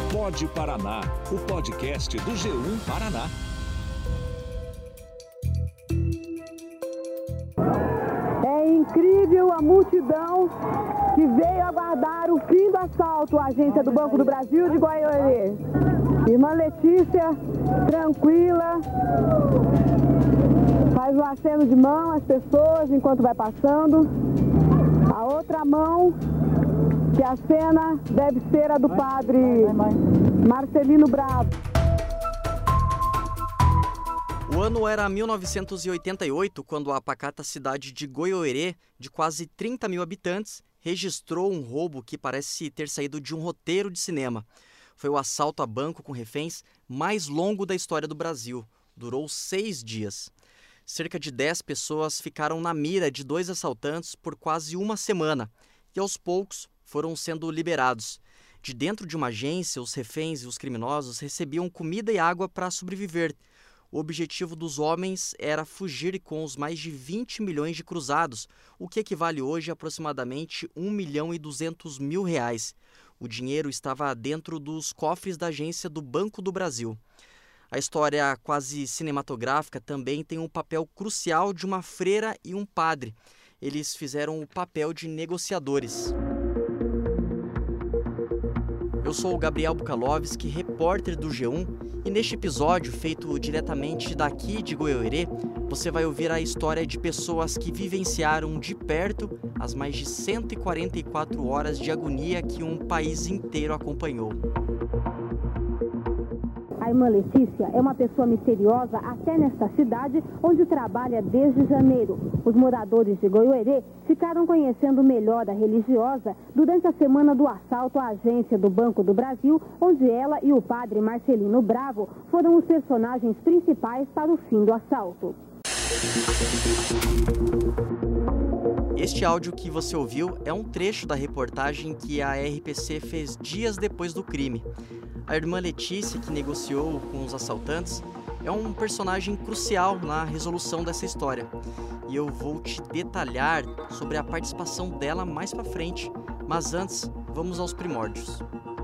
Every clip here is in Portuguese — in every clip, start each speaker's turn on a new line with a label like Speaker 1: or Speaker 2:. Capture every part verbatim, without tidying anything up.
Speaker 1: Pode Paraná, o podcast do G um Paraná.
Speaker 2: É incrível a multidão que veio aguardar o fim do assalto à agência do Banco do Brasil de Goiôerê. Irmã Letícia, tranquila, faz o aceno de mão às pessoas enquanto vai passando. A outra mão que a cena deve ser a do padre Marcelino Bravo.
Speaker 3: O ano era mil novecentos e oitenta e oito, quando a pacata cidade de Goiôerê, de quase trinta mil habitantes, registrou um roubo que parece ter saído de um roteiro de cinema. Foi o assalto a banco com reféns mais longo da história do Brasil. Durou seis dias. Cerca de dez pessoas ficaram na mira de dois assaltantes por quase uma semana e, aos poucos, foram sendo liberados. De dentro de uma agência, os reféns e os criminosos recebiam comida e água para sobreviver. O objetivo dos homens era fugir com os mais de vinte milhões de cruzados, o que equivale hoje a aproximadamente um milhão e duzentos mil reais. O dinheiro estava dentro dos cofres da agência do Banco do Brasil. A história quase cinematográfica também tem um papel crucial de uma freira e um padre. Eles fizeram o papel de negociadores. Eu sou o Gabriel Bukalovski, repórter do G um, e neste episódio, feito diretamente daqui de Goiôerê, você vai ouvir a história de pessoas que vivenciaram de perto as mais de cento e quarenta e quatro horas de agonia que um país inteiro acompanhou.
Speaker 4: A irmã Letícia é uma pessoa misteriosa até nesta cidade, onde trabalha desde janeiro. Os moradores de Goiôerê ficaram conhecendo melhor a religiosa durante a semana do assalto à agência do Banco do Brasil, onde ela e o padre Marcelino Bravo foram os personagens principais para o fim do assalto.
Speaker 3: Este áudio que você ouviu é um trecho da reportagem que a R P C fez dias depois do crime. A irmã Letícia, que negociou com os assaltantes, é um personagem crucial na resolução dessa história. E eu vou te detalhar sobre a participação dela mais pra frente. Mas antes, vamos aos primórdios.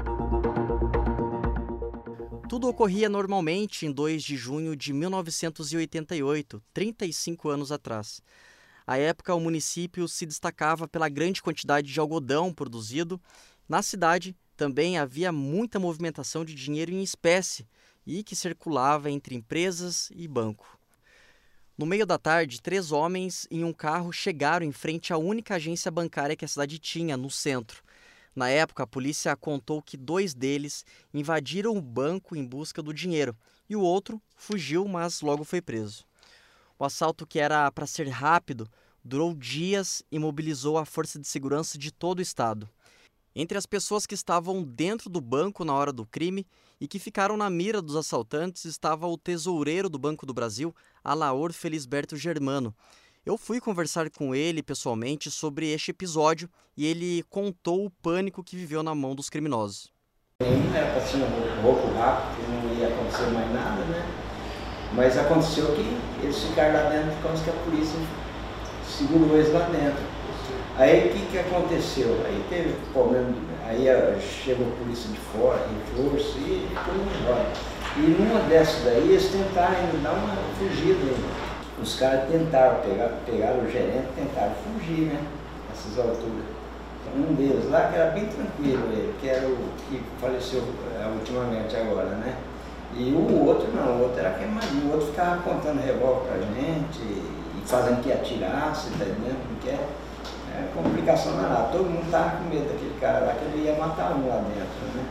Speaker 3: Tudo ocorria normalmente em dois de junho de mil novecentos e oitenta e oito, trinta e cinco anos atrás. À época, o município se destacava pela grande quantidade de algodão produzido. Na cidade, também havia muita movimentação de dinheiro em espécie e que circulava entre empresas e banco. No meio da tarde, três homens em um carro chegaram em frente à única agência bancária que a cidade tinha, no centro. Na época, a polícia contou que dois deles invadiram o banco em busca do dinheiro e o outro fugiu, mas logo foi preso. O assalto, que era para ser rápido, durou dias e mobilizou a força de segurança de todo o estado. Entre as pessoas que estavam dentro do banco na hora do crime e que ficaram na mira dos assaltantes estava o tesoureiro do Banco do Brasil, Alaor Felisberto Germano. Eu fui conversar com ele pessoalmente sobre este episódio e ele contou o pânico que viveu na mão dos criminosos.
Speaker 5: Não era para ser um roubo rápido, não ia acontecer mais nada, né? Mas aconteceu que eles ficaram lá dentro por causa que a polícia segurou eles lá dentro. Aí o que, que aconteceu? Aí teve problema, aí chegou a polícia de fora, reforço e ficou embora. E numa dessas daí eles tentaram ainda dar uma fugida ainda. Os caras tentaram, pegar, pegaram o gerente, tentaram fugir, né? Nessas alturas. Um deles lá que era bem tranquilo, ele, que era o que faleceu ultimamente agora, né? E o outro não, o outro era queimadinho, o outro ficava contando revólver pra gente e fazendo que atirasse, tá entendendo? Porque é complicação na lá. Todo mundo tava com medo daquele cara lá, que ele ia matar um lá dentro, né?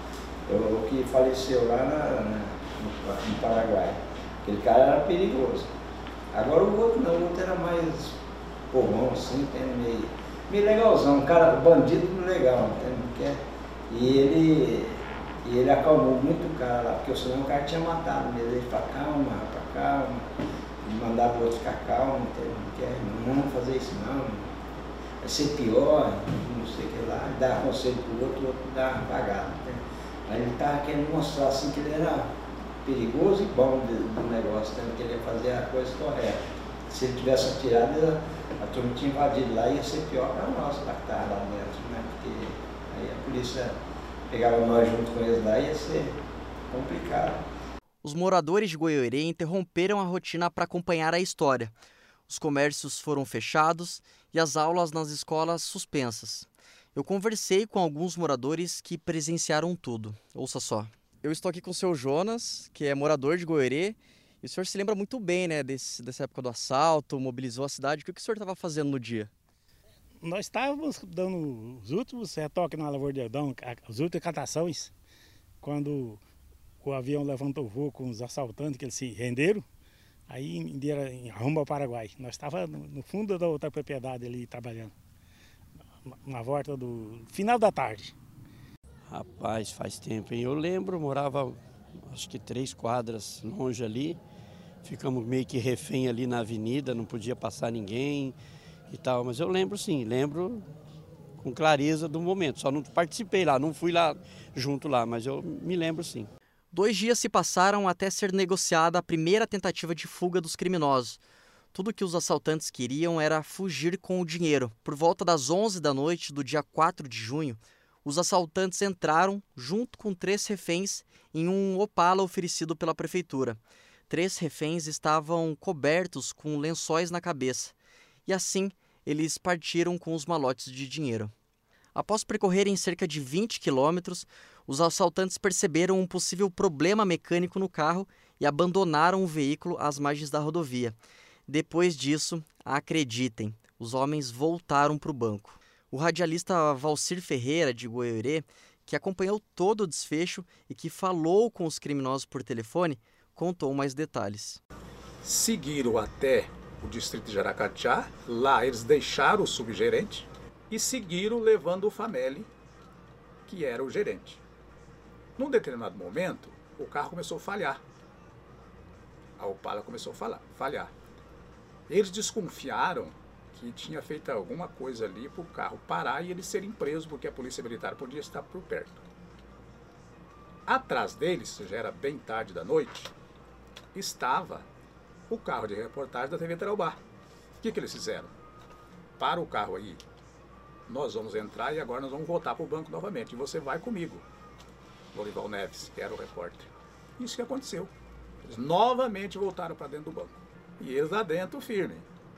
Speaker 5: O que faleceu lá na, na, no, no Paraguai. Aquele cara era perigoso. Agora o outro não, o outro era mais povão, assim, meio, meio legalzão, um cara bandido legal, entende? E ele, e ele acalmou muito o cara lá, porque senão o cara tinha matado mesmo. Ele falou, calma, rapaz, calma. E mandava o outro ficar calmo, entende? Não vamos fazer isso não. Vai ser pior, não sei o que lá, dar conselho pro outro, o outro dá apagado. Aí ele estava querendo mostrar assim que ele era perigoso e bom do, do negócio, né? Que ele ia fazer a coisa correta. Se ele tivesse atirado, a turma tinha invadido lá, ia ser pior para nós, lá que estava lá dentro, né? Porque aí a polícia pegava nós junto com eles lá, ia ser complicado.
Speaker 3: Os moradores de Goiôerê interromperam a rotina para acompanhar a história. Os comércios foram fechados e as aulas nas escolas suspensas. Eu conversei com alguns moradores que presenciaram tudo. Ouça só. Eu estou aqui com o seu Jonas, que é morador de Goiôerê. E o senhor se lembra muito bem, né, desse, dessa época do assalto, mobilizou a cidade. O que o senhor estava fazendo no dia?
Speaker 6: Nós estávamos dando os últimos retoques na Lavoura de Algodão, as últimas catações, quando o avião levantou o voo com os assaltantes, que eles se renderam, aí em rumo ao Paraguai. Nós estávamos no fundo da outra propriedade ali trabalhando, na volta do final da tarde.
Speaker 7: Rapaz, faz tempo, hein? Eu lembro, morava acho que três quadras longe ali, ficamos meio que refém ali na avenida, não podia passar ninguém e tal, mas eu lembro sim, lembro com clareza do momento, só não participei lá, não fui lá junto lá, mas eu me lembro sim.
Speaker 3: Dois dias se passaram até ser negociada a primeira tentativa de fuga dos criminosos. Tudo que os assaltantes queriam era fugir com o dinheiro. Por volta das onze da noite do dia quatro de junho, os assaltantes entraram, junto com três reféns, em um Opala oferecido pela prefeitura. Três reféns estavam cobertos com lençóis na cabeça. E assim, eles partiram com os malotes de dinheiro. Após percorrerem cerca de vinte quilômetros, os assaltantes perceberam um possível problema mecânico no carro e abandonaram o veículo às margens da rodovia. Depois disso, acreditem, os homens voltaram para o banco. O radialista Valcir Ferreira, de Goiôerê, que acompanhou todo o desfecho e que falou com os criminosos por telefone, contou mais detalhes.
Speaker 8: Seguiram até o distrito de Aracatiá, lá eles deixaram o subgerente e seguiram levando o Fameli, que era o gerente. Num determinado momento, o carro começou a falhar. A Opala começou a falhar. Eles desconfiaram que tinha feito alguma coisa ali para o carro parar e eles serem presos, porque a polícia militar podia estar por perto. Atrás deles, já era bem tarde da noite, estava o carro de reportagem da T V Tarobá. O que, que eles fizeram? Para o carro aí, nós vamos entrar e agora nós vamos voltar para o banco novamente. E você vai comigo, Lorival Neves, que era o repórter. Isso que aconteceu. Eles novamente voltaram para dentro do banco. E eles lá dentro firme.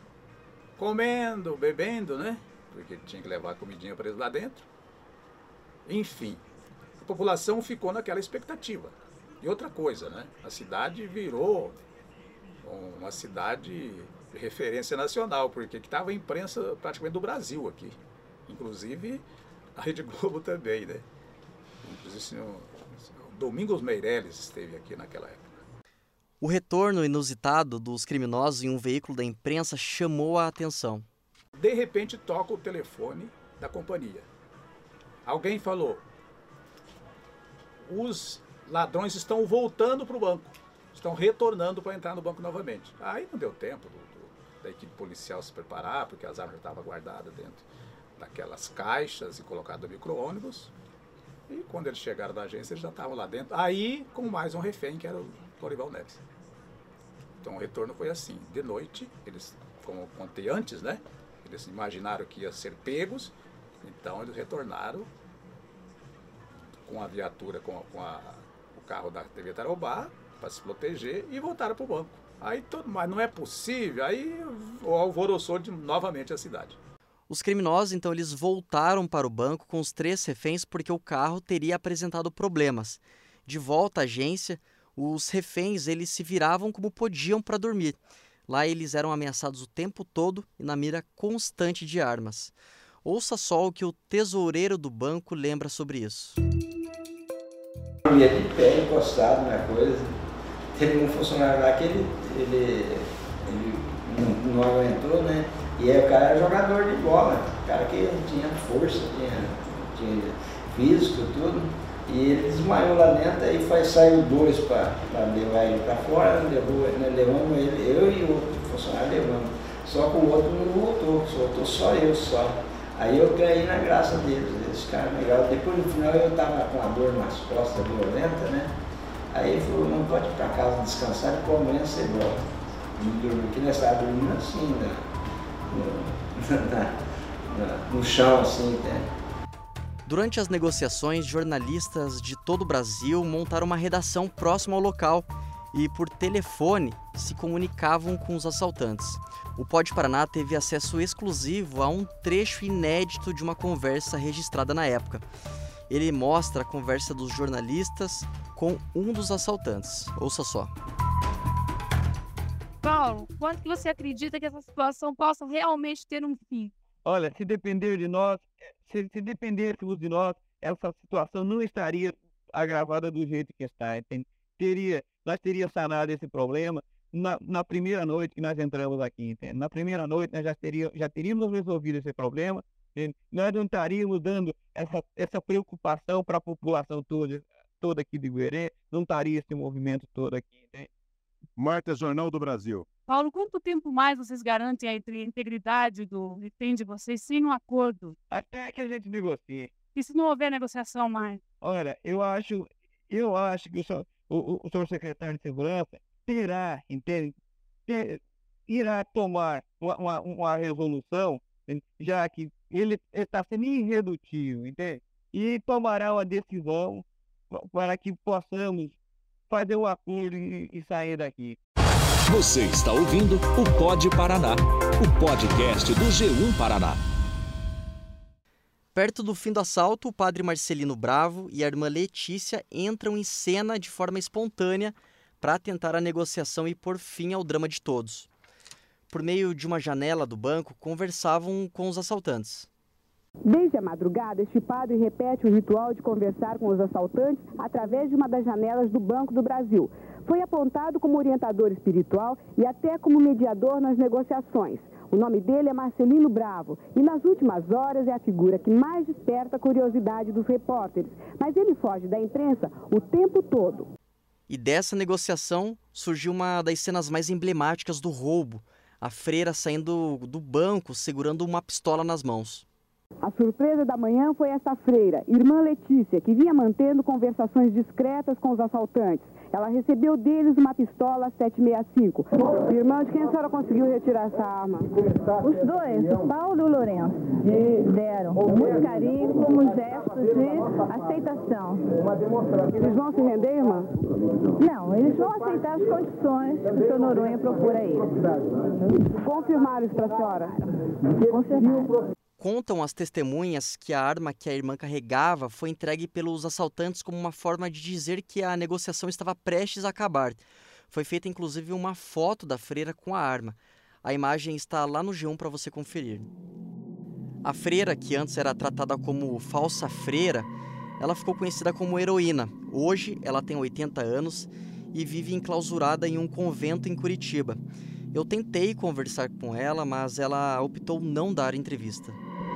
Speaker 8: Comendo, bebendo, né? Porque tinha que levar comidinha para eles lá dentro. Enfim, a população ficou naquela expectativa. E outra coisa, né? A cidade virou uma cidade de referência nacional, porque estava a imprensa praticamente do Brasil aqui. Inclusive a Rede Globo também, né? Inclusive o Domingos Meirelles esteve aqui naquela época.
Speaker 3: O retorno inusitado dos criminosos em um veículo da imprensa chamou a atenção.
Speaker 8: De repente toca o telefone da companhia. Alguém falou: os ladrões estão voltando para o banco, estão retornando para entrar no banco novamente. Aí não deu tempo do, do, da equipe policial se preparar, porque as armas já estavam guardadas dentro daquelas caixas e colocadas no micro-ônibus. E quando eles chegaram da agência, eles já estavam lá dentro. Aí com mais um refém, que era o Lorival Neves. Então o retorno foi assim, de noite, eles, como eu contei antes, né? Eles imaginaram que iam ser pegos, então eles retornaram com a viatura, com, a, com a, o carro da T V Tarobá, para se proteger, e voltaram para o banco. Aí todo, mas não é possível, aí alvoroçou de, novamente a cidade.
Speaker 3: Os criminosos, então, eles voltaram para o banco com os três reféns porque o carro teria apresentado problemas. De volta à agência, os reféns eles se viravam como podiam para dormir. Lá eles eram ameaçados o tempo todo e na mira constante de armas. Ouça só o que o tesoureiro do banco lembra sobre isso.
Speaker 5: Eu ia de pé, encostado na coisa. Teve um funcionário lá que ele, ele, ele não, não aguentou, né? E aí o cara era jogador de bola, o cara que tinha força, tinha, tinha físico, tudo. E ele desmaiou lá dentro, aí foi, saiu dois para levar ele para fora, levou, né, levamos ele, eu e o outro funcionário levamos. Só que o outro não voltou, soltou só eu só. Aí eu caí na graça deles, eles ficaram legal. Depois no final eu estava com a dor nas costas violenta, né? Aí ele falou, não pode ir para casa descansar, depois amanhã você volta. E dormi, que nós estávamos dormindo assim, né? No, na, na, no chão assim, né?
Speaker 3: Durante as negociações, jornalistas de todo o Brasil montaram uma redação próxima ao local e, por telefone, se comunicavam com os assaltantes. O Pod Paraná teve acesso exclusivo a um trecho inédito de uma conversa registrada na época. Ele mostra a conversa dos jornalistas com um dos assaltantes. Ouça só.
Speaker 9: Paulo, quando que você acredita que essa situação possa realmente ter um fim?
Speaker 10: Olha, se depender de nós, se, se dependêssemos de nós, essa situação não estaria agravada do jeito que está. Entende? Teria, nós teríamos sanado esse problema na, na primeira noite que nós entramos aqui. Entende? Na primeira noite nós já teríamos, já teríamos resolvido esse problema. Entende? Nós não estaríamos dando essa, essa preocupação para a população toda, toda aqui de Goiorê, não estaria esse movimento todo aqui. Entende?
Speaker 11: Marta, Jornal do Brasil.
Speaker 9: Paulo, quanto tempo mais vocês garantem a integridade do refém de vocês sem um acordo?
Speaker 10: Até que a gente negocie.
Speaker 9: E se não houver negociação mais?
Speaker 10: Olha, eu acho, eu acho que o senhor, o, o senhor secretário de Segurança terá, entende, ter, irá tomar uma, uma, uma resolução, já que ele está sendo irredutível, entende? E tomará uma decisão para que possamos fazer o acordo e, e sair daqui.
Speaker 1: Você está ouvindo o Pod Paraná, o podcast do G um Paraná.
Speaker 3: Perto do fim do assalto, o padre Marcelino Bravo e a irmã Letícia entram em cena de forma espontânea para tentar a negociação e pôr fim ao drama de todos. Por meio de uma janela do banco, conversavam com os assaltantes.
Speaker 2: Desde a madrugada, este padre repete o ritual de conversar com os assaltantes através de uma das janelas do Banco do Brasil. Foi apontado como orientador espiritual e até como mediador nas negociações. O nome dele é Marcelino Bravo e nas últimas horas é a figura que mais desperta a curiosidade dos repórteres. Mas ele foge da imprensa o tempo todo.
Speaker 3: E dessa negociação surgiu uma das cenas mais emblemáticas do roubo. A freira saindo do banco segurando uma pistola nas mãos.
Speaker 2: A surpresa da manhã foi essa freira, irmã Letícia, que vinha mantendo conversações discretas com os assaltantes. Ela recebeu deles uma pistola sete sessenta e cinco. Irmã, de quem a senhora conseguiu retirar essa arma?
Speaker 12: Os dois, o Paulo e o Lourenço, deram com muito carinho, como gesto de aceitação.
Speaker 2: Eles vão se render, irmã?
Speaker 12: Não, eles vão aceitar as condições que o senhor Noronha procura a eles.
Speaker 2: Confirmaram isso para a senhora?
Speaker 12: Confirmaram.
Speaker 3: Contam as testemunhas que a arma que a irmã carregava foi entregue pelos assaltantes como uma forma de dizer que a negociação estava prestes a acabar. Foi feita inclusive uma foto da freira com a arma. A imagem está lá no G um para você conferir. A freira, que antes era tratada como falsa freira, ela ficou conhecida como heroína. Hoje ela tem oitenta anos e vive enclausurada em um convento em Curitiba. Eu tentei conversar com ela, mas ela optou não dar entrevista.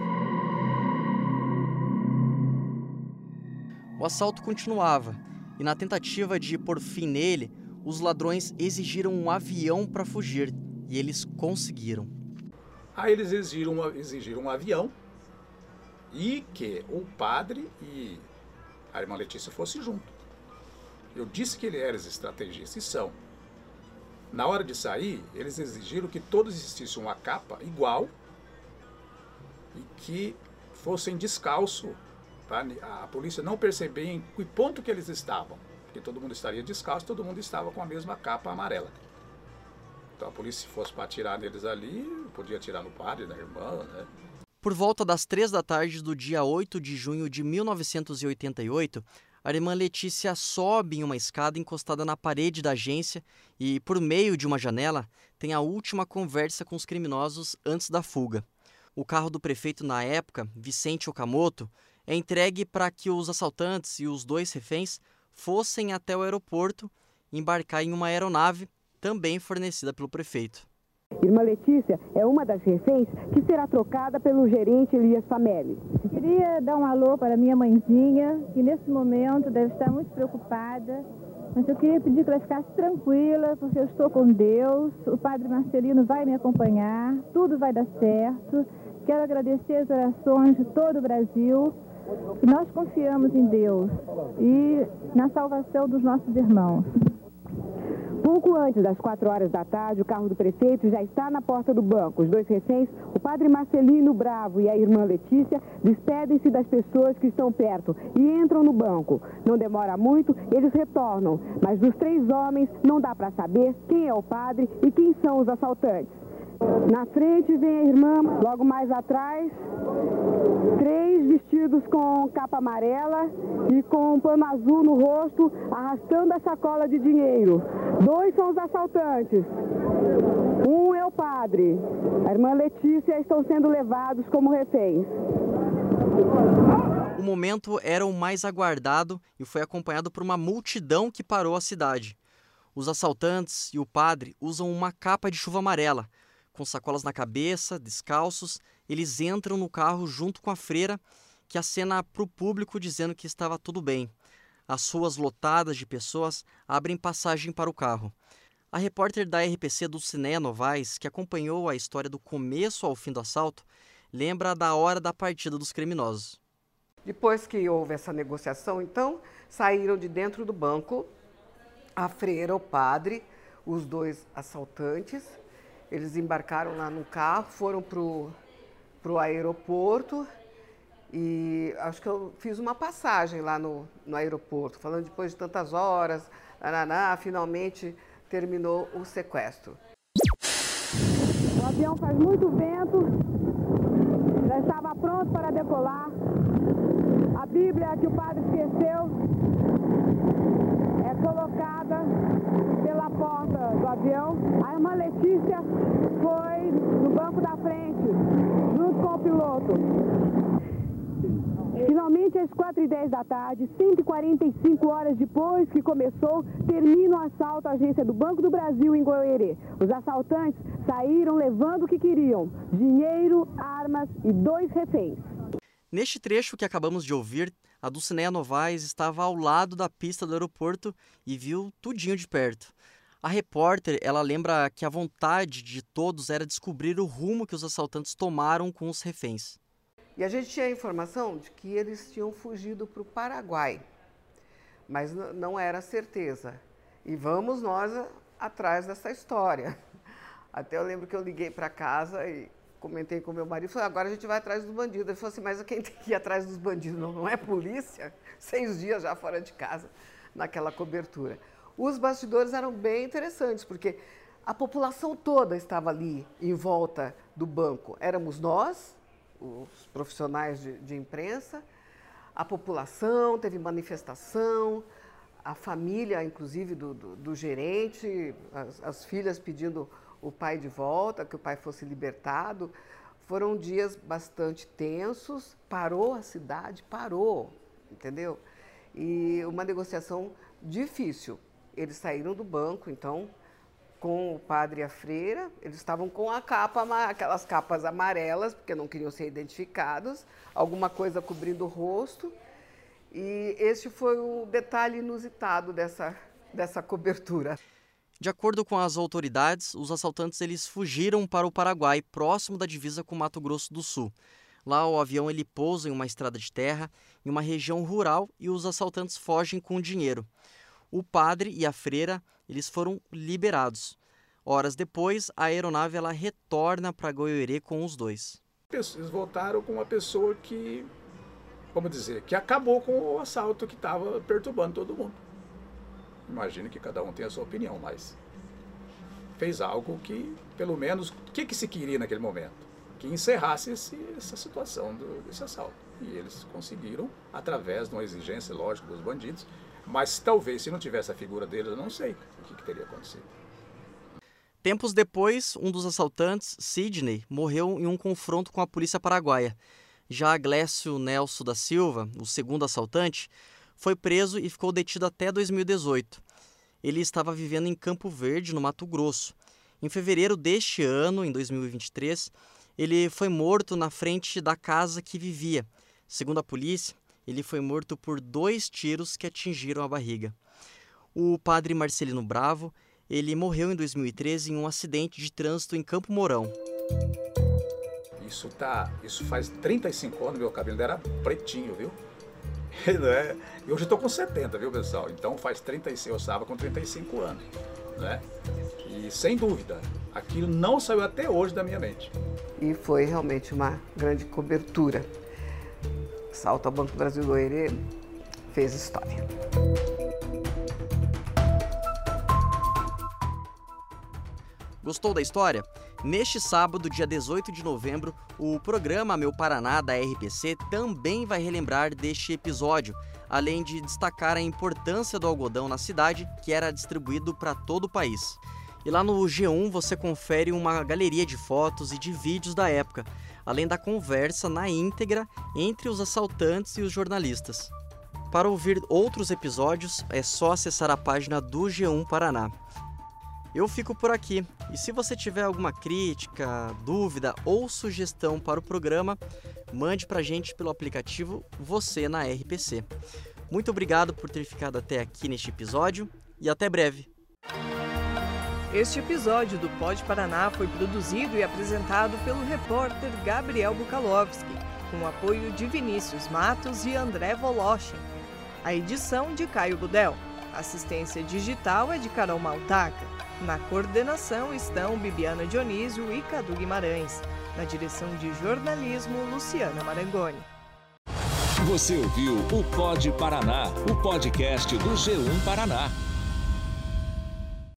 Speaker 3: O assalto continuava, e na tentativa de pôr fim nele, os ladrões exigiram um avião para fugir, e eles conseguiram.
Speaker 8: Aí eles exigiram, exigiram um avião e que o padre e a irmã Letícia fossem junto. Eu disse que eles eram estrategistas, e são. Na hora de sair, eles exigiram que todos vestissem uma capa igual e que fossem descalço, para a polícia não perceber em que ponto que eles estavam. Porque todo mundo estaria descalço, todo mundo estava com a mesma capa amarela. Então a polícia, se fosse para atirar neles ali, podia atirar no padre, na irmã, né?
Speaker 3: Por volta das três da tarde do dia oito de junho de mil novecentos e oitenta e oito, a irmã Letícia sobe em uma escada encostada na parede da agência e, por meio de uma janela, tem a última conversa com os criminosos antes da fuga. O carro do prefeito na época, Vicente Okamoto, é entregue para que os assaltantes e os dois reféns fossem até o aeroporto e embarcar em uma aeronave também fornecida pelo prefeito.
Speaker 2: Irmã Letícia é uma das reféns que será trocada pelo gerente Elias Famelli.
Speaker 12: Queria dar um alô para minha mãezinha, que nesse momento deve estar muito preocupada, mas eu queria pedir que ela ficasse tranquila, porque eu estou com Deus, o padre Marcelino vai me acompanhar, tudo vai dar certo. Quero agradecer as orações de todo o Brasil, que nós confiamos em Deus e na salvação dos nossos irmãos.
Speaker 2: Pouco antes das quatro horas da tarde, o carro do prefeito já está na porta do banco. Os dois reféns, o padre Marcelino Bravo e a irmã Letícia, despedem-se das pessoas que estão perto e entram no banco. Não demora muito, eles retornam, mas dos três homens não dá para saber quem é o padre e quem são os assaltantes. Na frente vem a irmã, logo mais atrás, três vestidos com capa amarela e com um pano azul no rosto, arrastando a sacola de dinheiro. Dois são os assaltantes. Um é o padre. A irmã Letícia estão sendo levados como reféns.
Speaker 3: O momento era o mais aguardado e foi acompanhado por uma multidão que parou a cidade. Os assaltantes e o padre usam uma capa de chuva amarela. Com sacolas na cabeça, descalços, eles entram no carro junto com a freira, que acena para o público dizendo que estava tudo bem. As ruas lotadas de pessoas abrem passagem para o carro. A repórter da R P C Dulcineia Novaes, que acompanhou a história do começo ao fim do assalto, lembra da hora da partida dos criminosos.
Speaker 13: Depois que houve essa negociação, então, saíram de dentro do banco a freira, o padre, os dois assaltantes. Eles embarcaram lá no carro, foram para o aeroporto e acho que eu fiz uma passagem lá no, no aeroporto, falando depois de tantas horas, ananá, finalmente terminou o sequestro.
Speaker 2: O avião faz muito vento, já estava pronto para decolar. A Bíblia que o padre esqueceu é colocada pela porta do avião. A irmã Letícia foi no banco da frente, junto com o piloto. Finalmente, às quatro e dez da tarde, cento e quarenta e cinco horas depois que começou, termina o assalto à agência do Banco do Brasil em Goiôerê. Os assaltantes saíram levando o que queriam: dinheiro, armas e dois reféns.
Speaker 3: Neste trecho que acabamos de ouvir, a Dulcineia Novaes estava ao lado da pista do aeroporto e viu tudinho de perto. A repórter, ela lembra que a vontade de todos era descobrir o rumo que os assaltantes tomaram com os reféns.
Speaker 13: E a gente tinha a informação de que eles tinham fugido para o Paraguai, mas não era certeza. E vamos nós atrás dessa história. Até eu lembro que eu liguei para casa e comentei com meu marido, falei, agora a gente vai atrás dos bandidos. Ele falou assim, mas quem tem que ir atrás dos bandidos não, não é polícia? Seis dias já fora de casa, naquela cobertura. Os bastidores eram bem interessantes, porque a população toda estava ali em volta do banco. Éramos nós, os profissionais de, de imprensa, a população, teve manifestação, a família, inclusive, do, do, do gerente, as, as filhas pedindo o pai de volta, que o pai fosse libertado. Foram dias bastante tensos, parou a cidade, parou, entendeu? E uma negociação difícil. Eles saíram do banco, então, com o padre e a freira, eles estavam com a capa, aquelas capas amarelas, porque não queriam ser identificados, alguma coisa cobrindo o rosto. E este foi o detalhe inusitado dessa, dessa cobertura.
Speaker 3: De acordo com as autoridades, os assaltantes eles fugiram para o Paraguai, próximo da divisa com Mato Grosso do Sul. Lá o avião ele pousa em uma estrada de terra, em uma região rural, e os assaltantes fogem com o dinheiro. O padre e a freira eles foram liberados. Horas depois, a aeronave ela retorna para Goiôerê com os dois.
Speaker 8: Eles voltaram com uma pessoa que, vamos dizer, que acabou com o assalto que estava perturbando todo mundo. Imagino que cada um tem a sua opinião, mas fez algo que, pelo menos, o que, que se queria naquele momento? Que encerrasse esse, essa situação do, desse assalto. E eles conseguiram, através de uma exigência, lógico, dos bandidos, mas talvez, se não tivesse a figura deles, eu não sei o que, que teria acontecido.
Speaker 3: Tempos depois, um dos assaltantes, Sidney, morreu em um confronto com a polícia paraguaia. Já Glécio Nelson da Silva, o segundo assaltante, foi preso e ficou detido até dois mil e dezoito. Ele estava vivendo em Campo Verde, no Mato Grosso. Em fevereiro deste ano, em dois mil e vinte e três, ele foi morto na frente da casa que vivia. Segundo a polícia, ele foi morto por dois tiros que atingiram a barriga. O padre Marcelino Bravo, ele morreu em dois mil e treze em um acidente de trânsito em Campo Mourão.
Speaker 8: Isso, tá, isso faz trinta e cinco anos, meu cabelo era pretinho, viu? E hoje eu estou com setenta, viu, pessoal? Então faz trinta e cinco, eu estava com trinta e cinco anos. né? E sem dúvida, aquilo não saiu até hoje da minha mente.
Speaker 13: E foi realmente uma grande cobertura. Assalto ao Banco do Brasil Goiânia fez história.
Speaker 3: Gostou da história? Neste sábado, dia dezoito de novembro, o programa Meu Paraná da R P C também vai relembrar deste episódio, além de destacar a importância do algodão na cidade, que era distribuído para todo o país. E lá no G um você confere uma galeria de fotos e de vídeos da época, além da conversa na íntegra entre os assaltantes e os jornalistas. Para ouvir outros episódios, é só acessar a página do G um Paraná. Eu fico por aqui, e se você tiver alguma crítica, dúvida ou sugestão para o programa, mande pra gente pelo aplicativo Você na R P C. Muito obrigado por ter ficado até aqui neste episódio e até breve.
Speaker 14: Este episódio do Pod Paraná foi produzido e apresentado pelo repórter Gabriel Bukalowski, com o apoio de Vinícius Matos e André Voloshin. A edição de Caio Budel. A assistência digital é de Carol Maltaca. Na coordenação estão Bibiana Dionísio e Cadu Guimarães. Na direção de jornalismo, Luciana Marangoni.
Speaker 1: Você ouviu o Pod Paraná, o podcast do G um Paraná.